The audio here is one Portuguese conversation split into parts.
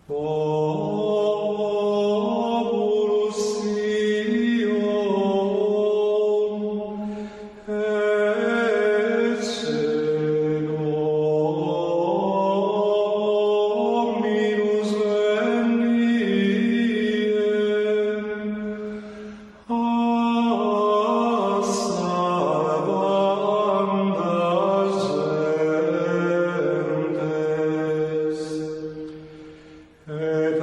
Populus Sion, et Dominus veniem, a salvanda gentes, et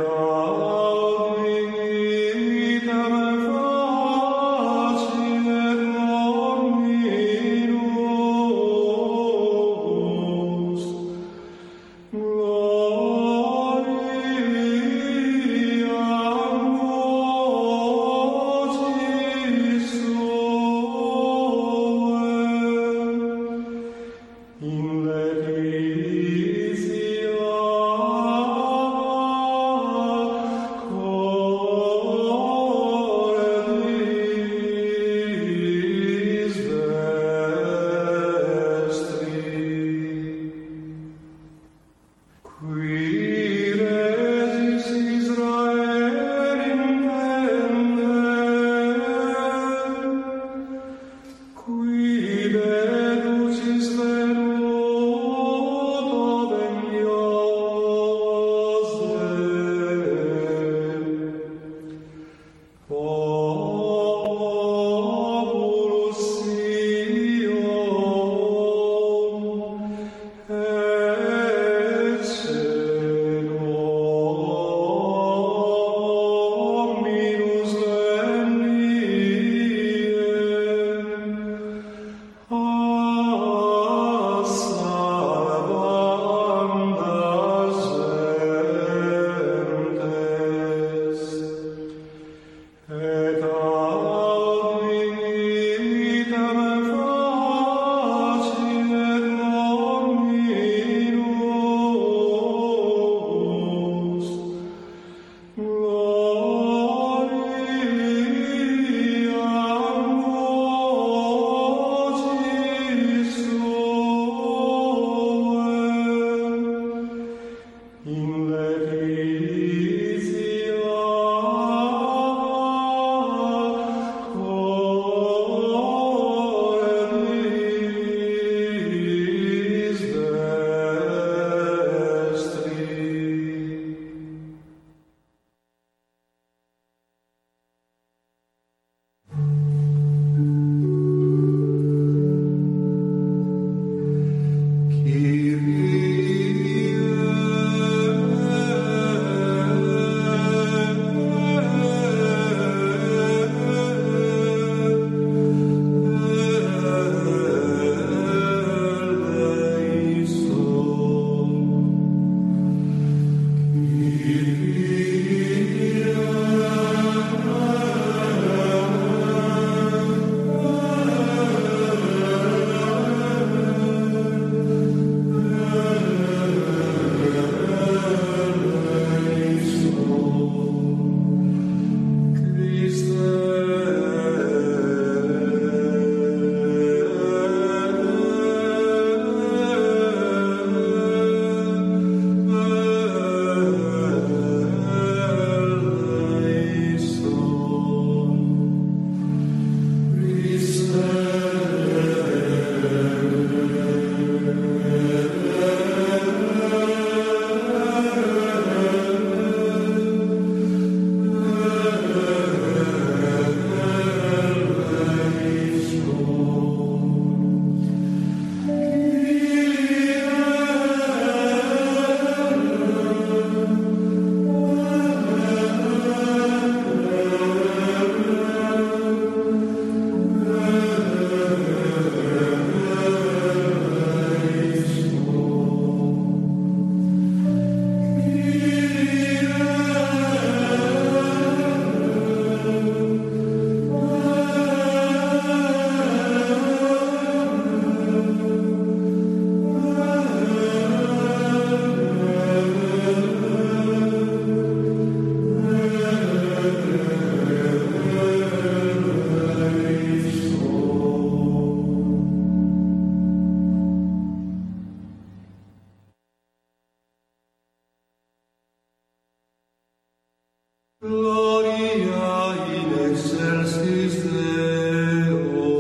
Gloria in excelsis Deo,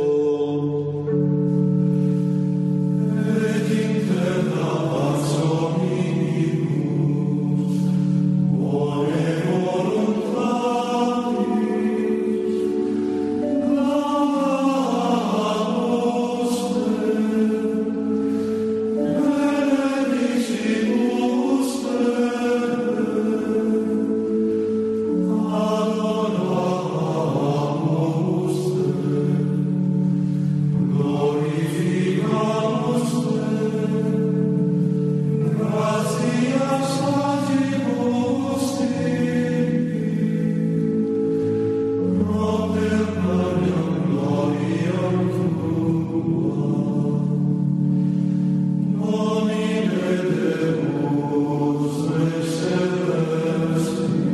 et in terra pax hominibus, bone voluntatis, clamamus Te, benedicimus Te, adoramus Te, glorificamus Te, gratias agibus Tibi, propter magnam gloriam Tua, nomine Deus excellentis,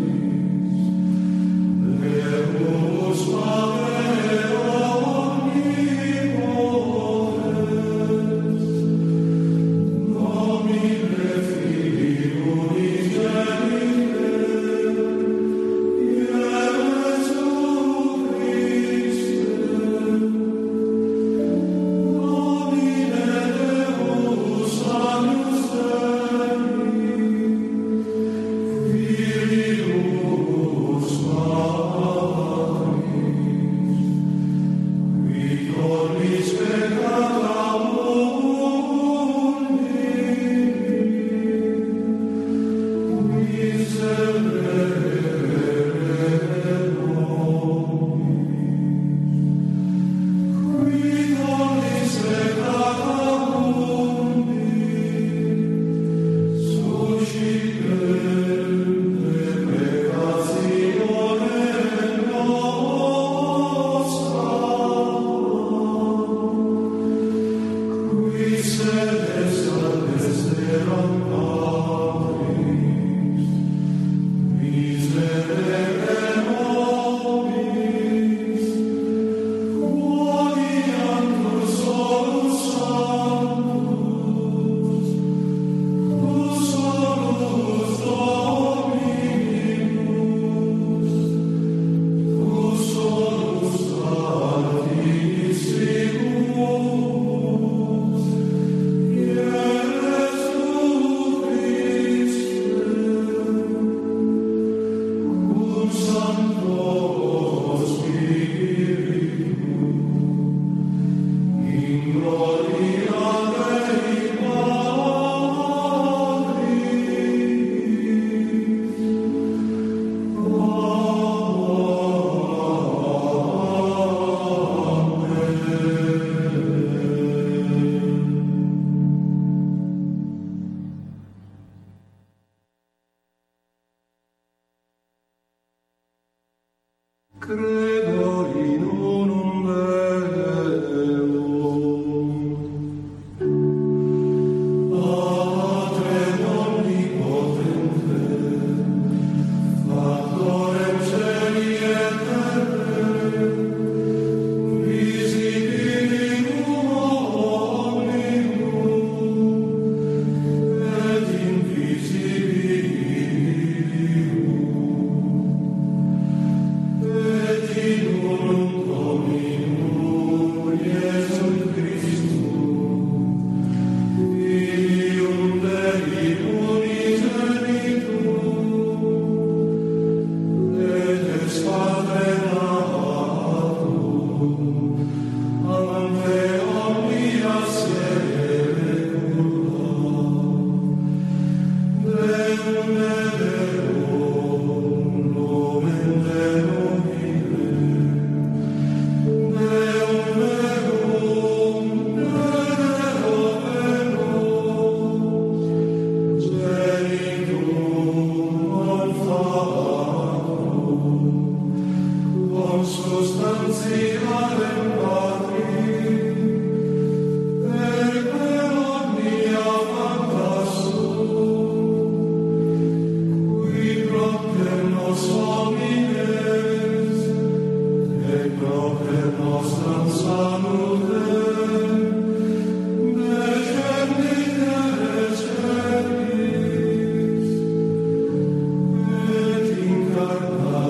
Deus Padre omnipotens, nomine Filii unigenite, Iesu Christe, nomine Deus Agnus Dei, Filius Patris, qui tollis peccata mundi, miserere nobis, qui tollis peccata mundi, suscipere peccatione nostra, qui sedes ad dexteram Patris, miserere nobis, quoniantur solus sanctus, tu solus Dominus, tu solus Altissimimus, Iesu Christe, cum Sancto Spiritu, in gloria Dei Credo in unum Deum, Patrem omnipotentem, Factorem caeli et terrae, visibilium omnium, et invisibilium, et in unum Dominum Iesum Christum, Filium Dei unigenitum, et ex Padre natum, ante omnia saecula, Deum et Deum, nomen Deum ille, Deum Deum, Deum Deus, genitum non fatuum, consubstantialem Patri, per omnia fantassum, qui propter nos homines, et propter nostram salutem, descendite et celis, et incarnate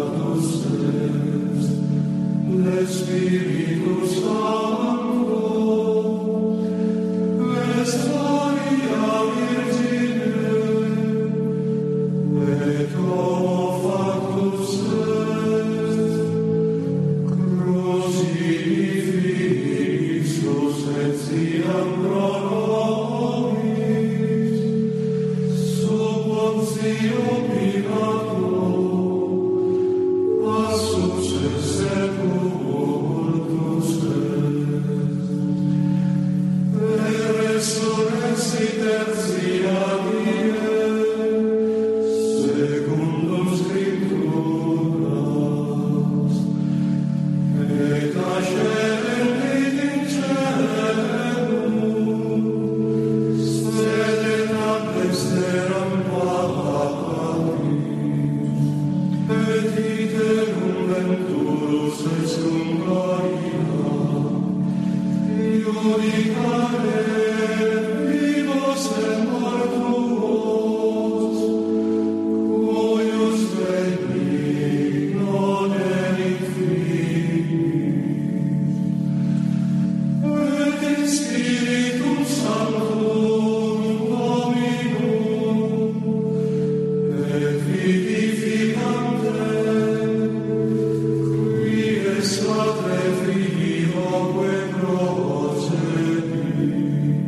et iterum venturus et cum gloria, iudicare vivos et mortuos, cuius benigno denit finis, et in Spiritum Sanctum Dominum, et vivificantem, qui es atre filioque procedit.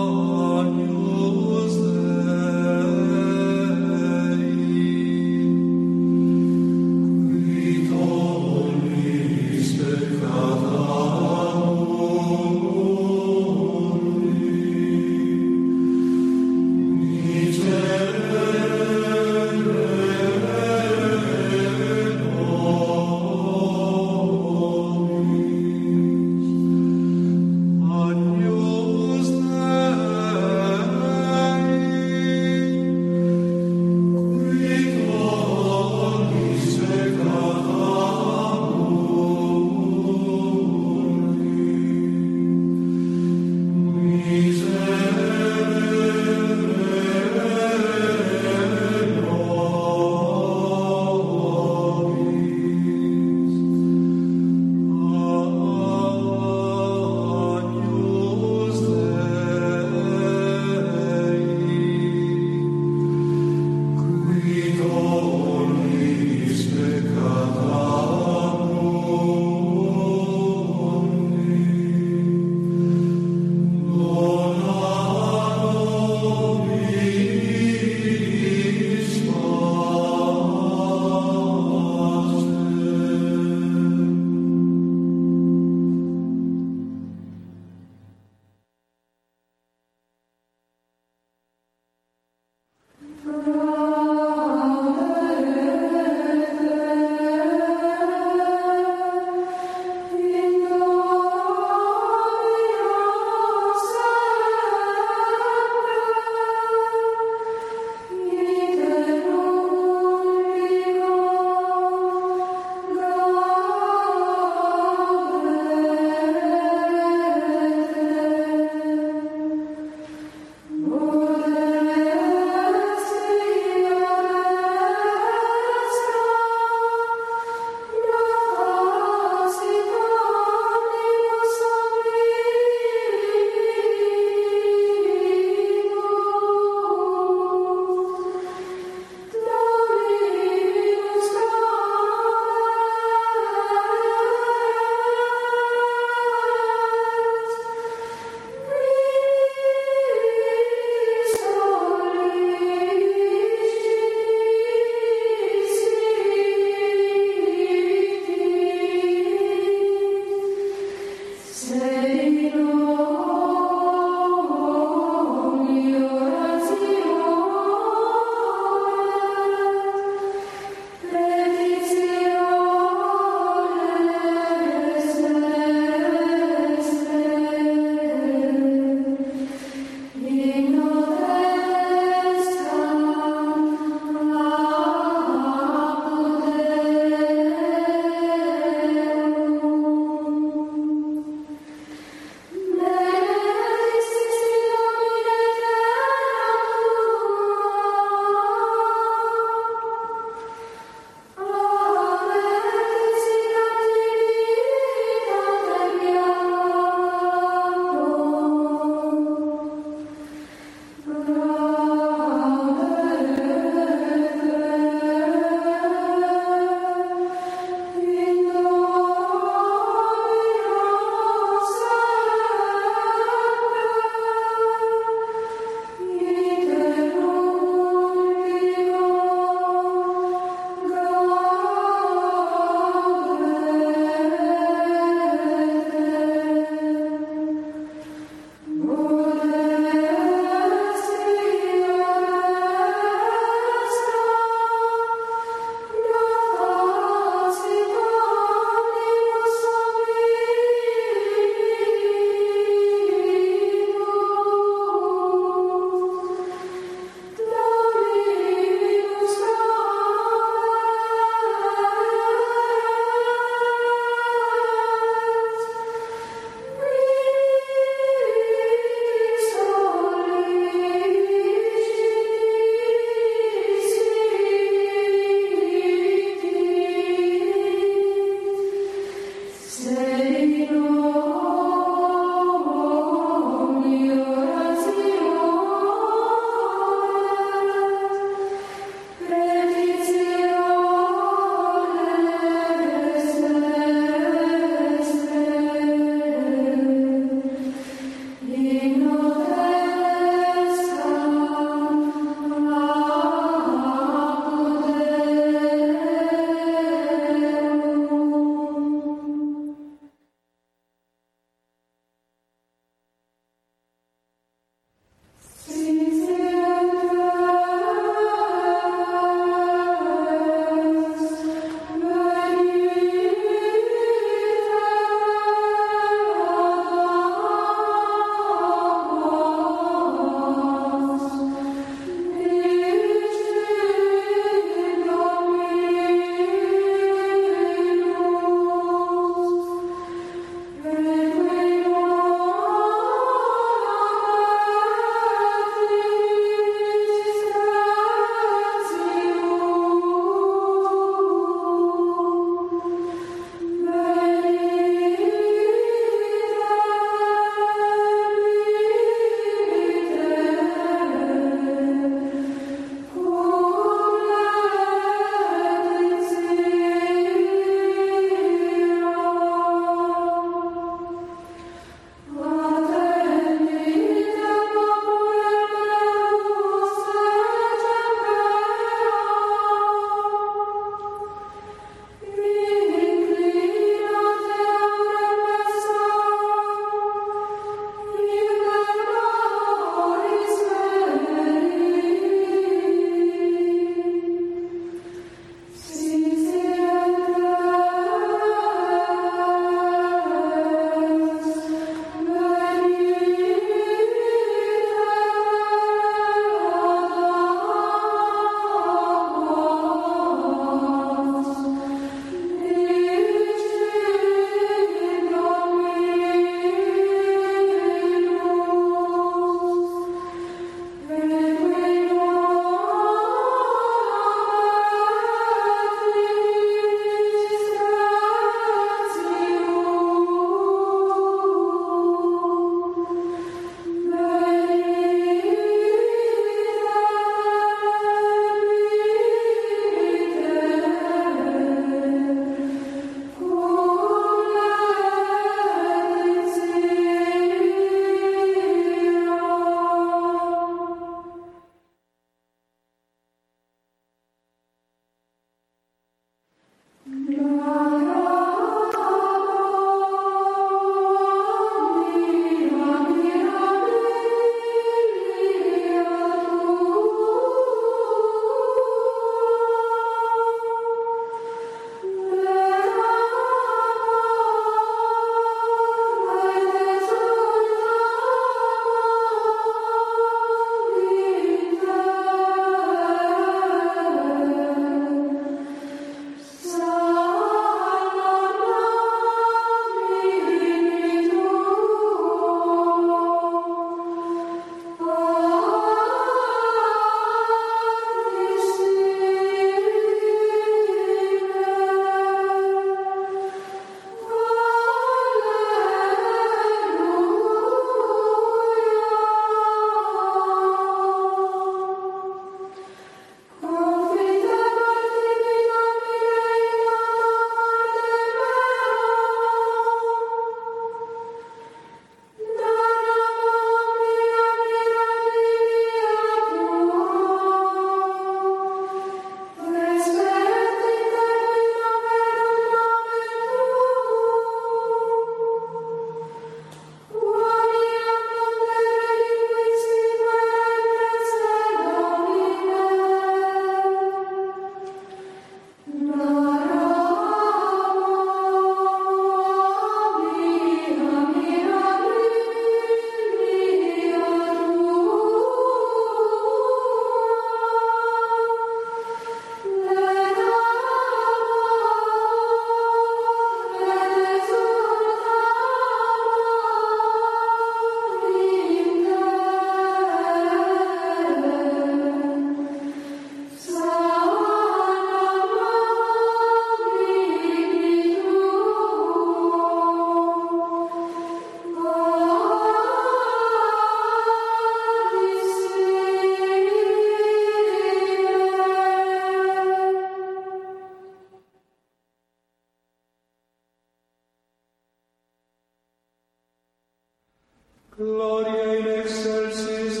Gloria in excelsis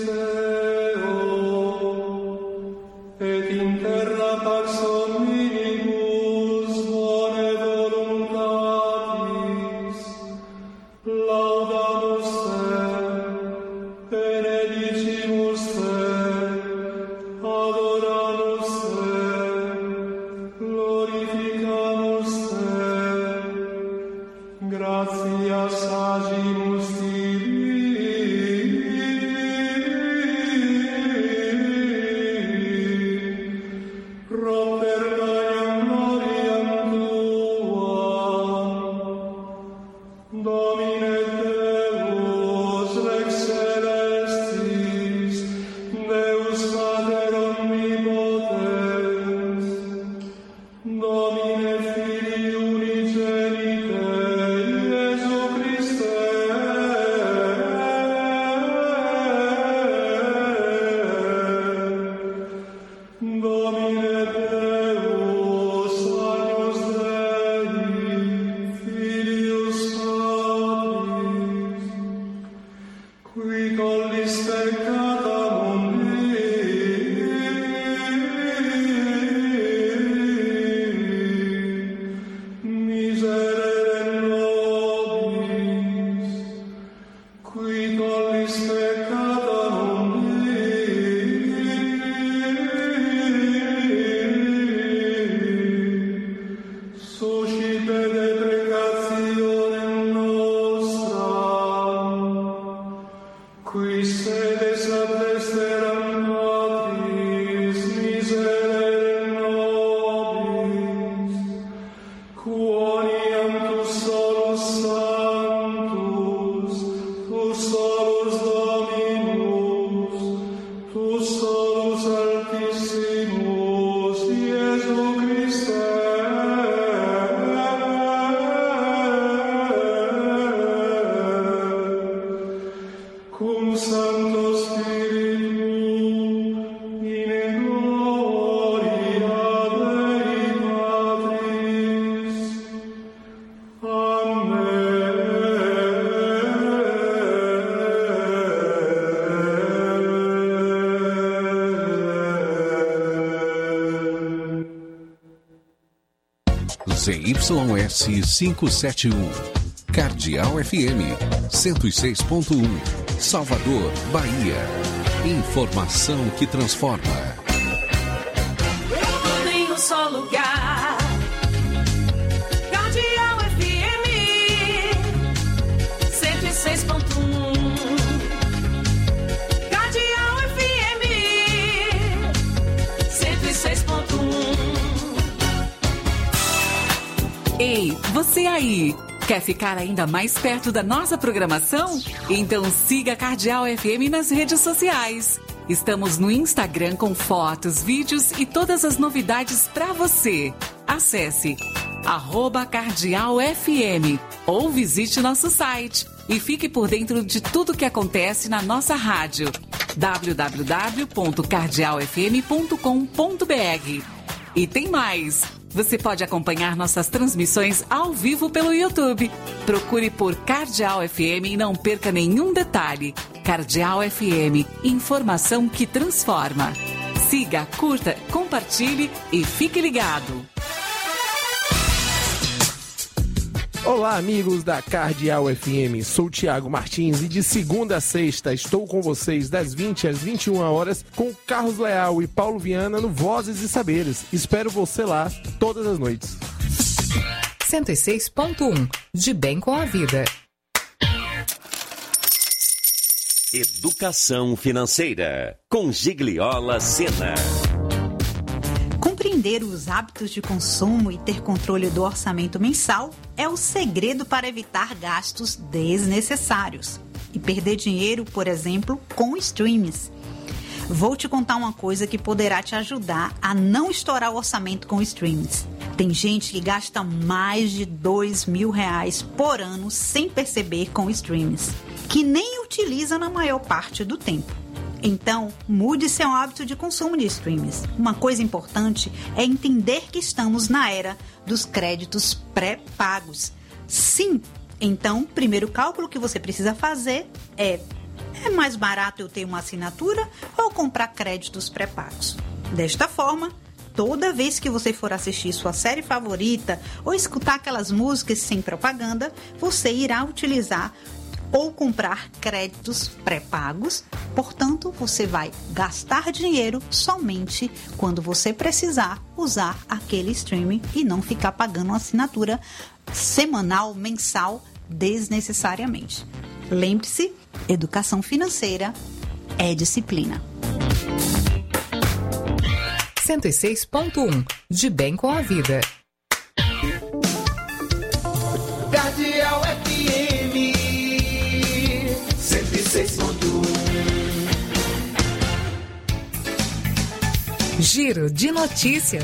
Deo, et in terra pax omnibus bone voluntatis. Laudamus te, benedicimus te, adoramus te, glorificamus te, gratias agimus tibi. ZYS 571, Cardeal FM 106.1, Salvador, Bahia. Informação que transforma. Tudo em um só lugar. Cardeal FM 106.1. Cardeal FM 106.1. Ei, você aí! Quer ficar ainda mais perto da nossa programação? Então siga a Cardeal FM nas redes sociais. Estamos no Instagram com fotos, vídeos e todas as novidades para você. Acesse @CardealFM ou visite nosso site e fique por dentro de tudo que acontece na nossa rádio. www.cardealfm.com.br. E tem mais! Você pode acompanhar nossas transmissões ao vivo pelo YouTube. Procure por Cardeal FM e não perca nenhum detalhe. Cardeal FM, informação que transforma. Siga, curta, compartilhe e fique ligado. Olá, amigos da Cardeal FM. Sou Tiago Martins e de segunda a sexta estou com vocês das 20 às 21 horas com Carlos Leal e Paulo Viana no Vozes e Saberes. Espero você lá todas as noites. 106.1 De bem com a vida. Educação financeira com Gigliola Sena. Compreender os hábitos de consumo e ter controle do orçamento mensal é o segredo para evitar gastos desnecessários e perder dinheiro, por exemplo, com streams. Vou te contar uma coisa que poderá te ajudar a não estourar o orçamento com streams. Tem gente que gasta mais de R$2.000 por ano sem perceber com streams, que nem utiliza na maior parte do tempo. Então, mude seu hábito de consumo de streams. Uma coisa importante é entender que estamos na era dos créditos pré-pagos. Sim, Então, o primeiro cálculo que você precisa fazer é mais barato eu ter uma assinatura ou comprar créditos pré-pagos? Desta forma, toda vez que você for assistir sua série favorita ou escutar aquelas músicas sem propaganda, você irá utilizar ou comprar créditos pré-pagos. Portanto, você vai gastar dinheiro somente quando você precisar usar aquele streaming e não ficar pagando uma assinatura semanal, mensal, desnecessariamente. Lembre-se, educação financeira é disciplina. 106.1 De bem com a vida. Cardeal FM 106.1. Giro de notícias.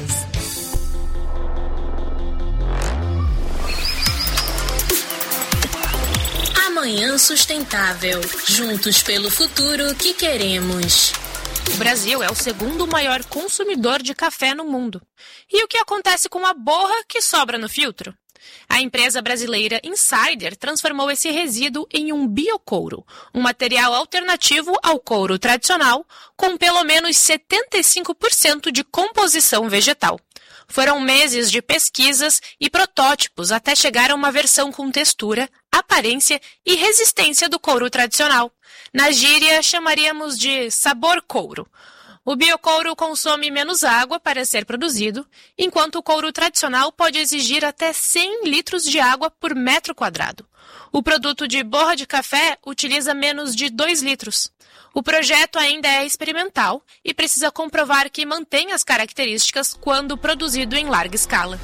Amanhã Sustentável. Juntos pelo futuro que queremos. O Brasil é o segundo maior consumidor de café no mundo. E o que acontece com a borra que sobra no filtro? A empresa brasileira Insider transformou esse resíduo em um biocouro, um material alternativo ao couro tradicional, com pelo menos 75% de composição vegetal. Foram meses de pesquisas e protótipos até chegar a uma versão com textura, aparência e resistência do couro tradicional. Na gíria, chamaríamos de sabor couro. O biocouro consome menos água para ser produzido, enquanto o couro tradicional pode exigir até 100 litros de água por metro quadrado. O produto de borra de café utiliza menos de 2 litros. O projeto ainda é experimental e precisa comprovar que mantém as características quando produzido em larga escala.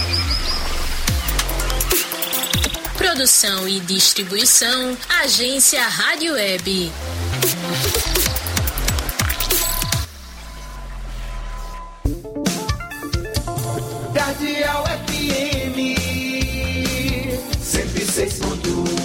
Produção e distribuição, Agência Rádio Web. Cardeal FM 106.1.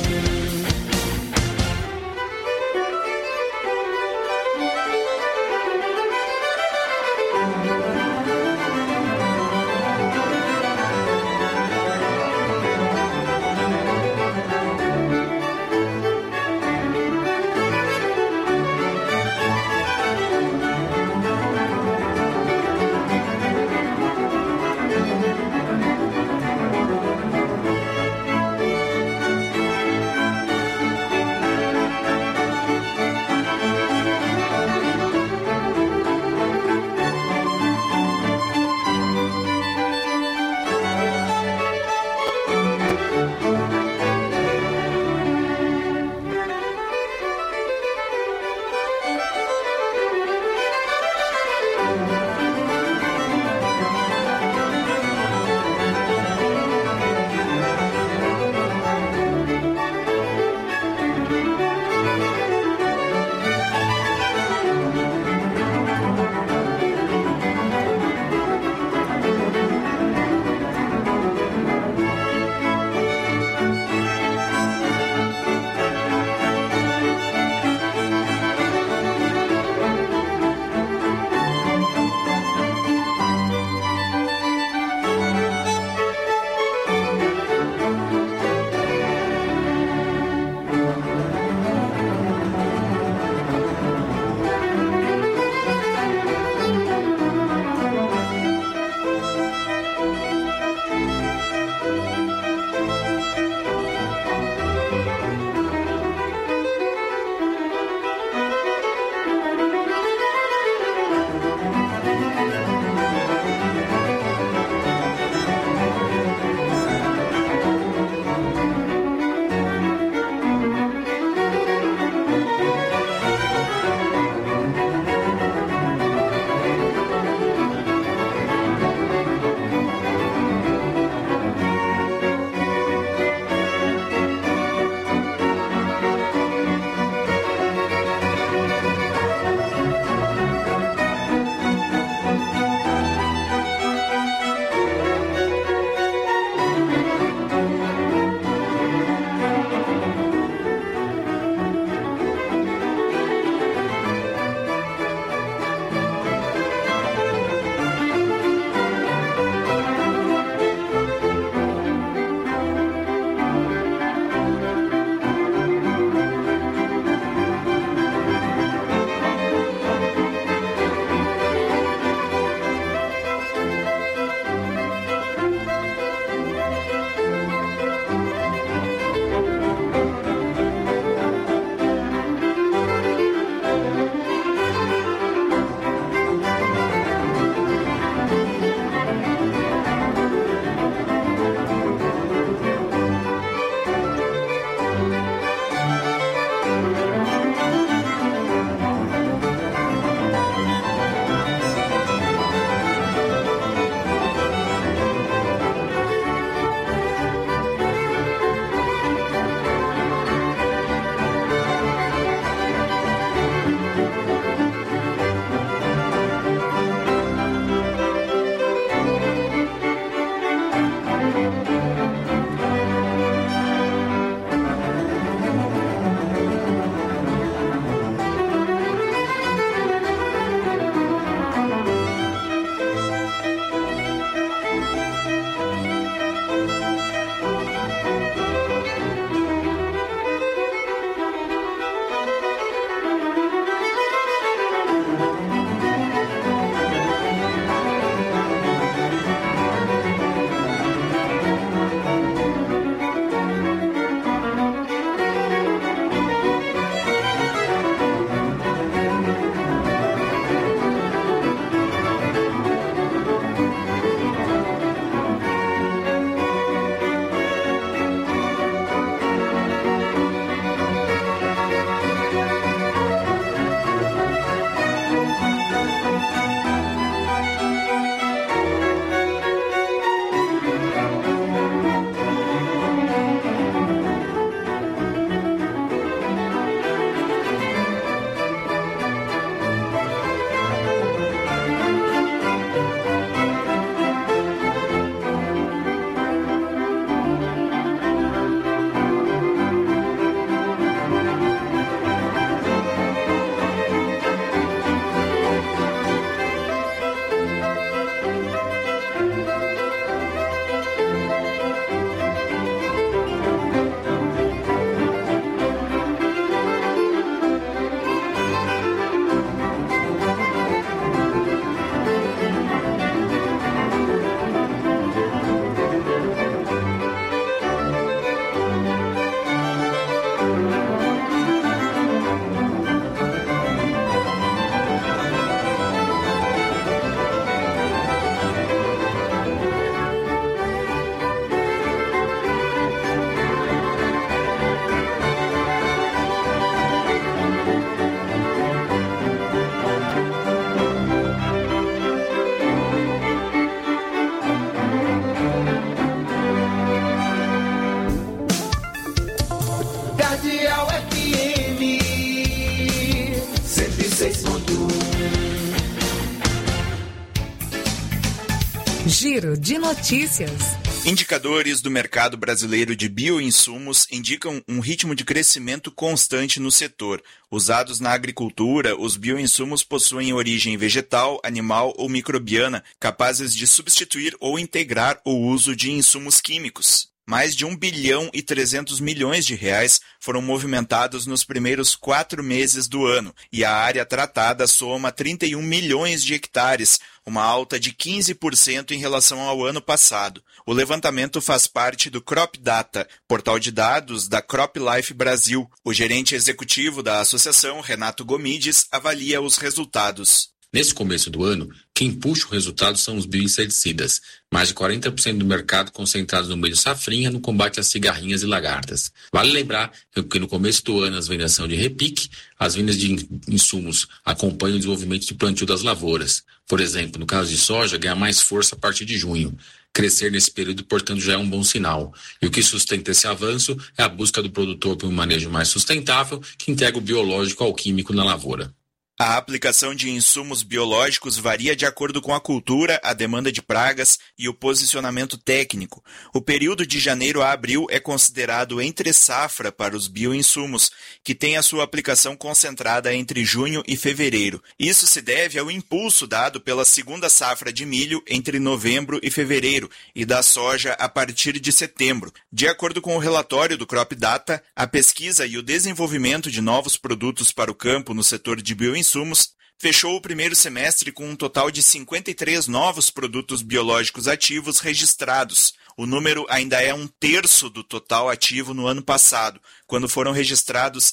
Giro de Notícias. Indicadores do mercado brasileiro de bioinsumos indicam um ritmo de crescimento constante no setor. Usados na agricultura, os bioinsumos possuem origem vegetal, animal ou microbiana, capazes de substituir ou integrar o uso de insumos químicos. Mais de 1 bilhão e 300 milhões de reais foram movimentados nos primeiros 4 meses do ano, e a área tratada soma 31 milhões de hectares, uma alta de 15% em relação ao ano passado. O levantamento faz parte do Crop Data, portal de dados da CropLife Brasil. O gerente executivo da associação, Renato Gomides, avalia os resultados. Nesse começo do ano, quem puxa o resultado são os bioinseticidas, mais de 40% do mercado concentrados no meio safrinha no combate às cigarrinhas e lagartas. Vale lembrar que no começo do ano as vendas são de repique, as vendas de insumos acompanham o desenvolvimento de plantio das lavouras. Por exemplo, no caso de soja, ganha mais força a partir de junho. Crescer nesse período, portanto, já é um bom sinal. E o que sustenta esse avanço é a busca do produtor por um manejo mais sustentável que integra o biológico ao químico na lavoura. A aplicação de insumos biológicos varia de acordo com a cultura, a demanda de pragas e o posicionamento técnico. O período de janeiro a abril é considerado entre safra para os bioinsumos, que tem a sua aplicação concentrada entre junho e fevereiro. Isso se deve ao impulso dado pela segunda safra de milho entre novembro e fevereiro e da soja a partir de setembro. De acordo com o relatório do Crop Data, a pesquisa e o desenvolvimento de novos produtos para o campo no setor de bioinsumos fechou o primeiro semestre com um total de 53 novos produtos biológicos ativos registrados. O número ainda é 1/3 do total ativo no ano passado, quando foram registrados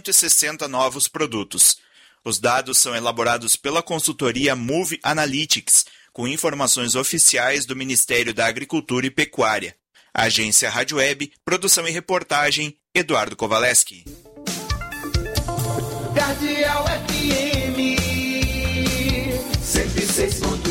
160 novos produtos. Os dados são elaborados pela consultoria Move Analytics, com informações oficiais do Ministério da Agricultura e Pecuária. Agência Rádio Web, produção e reportagem, Eduardo Kovaleski. Cardeal FM 106.1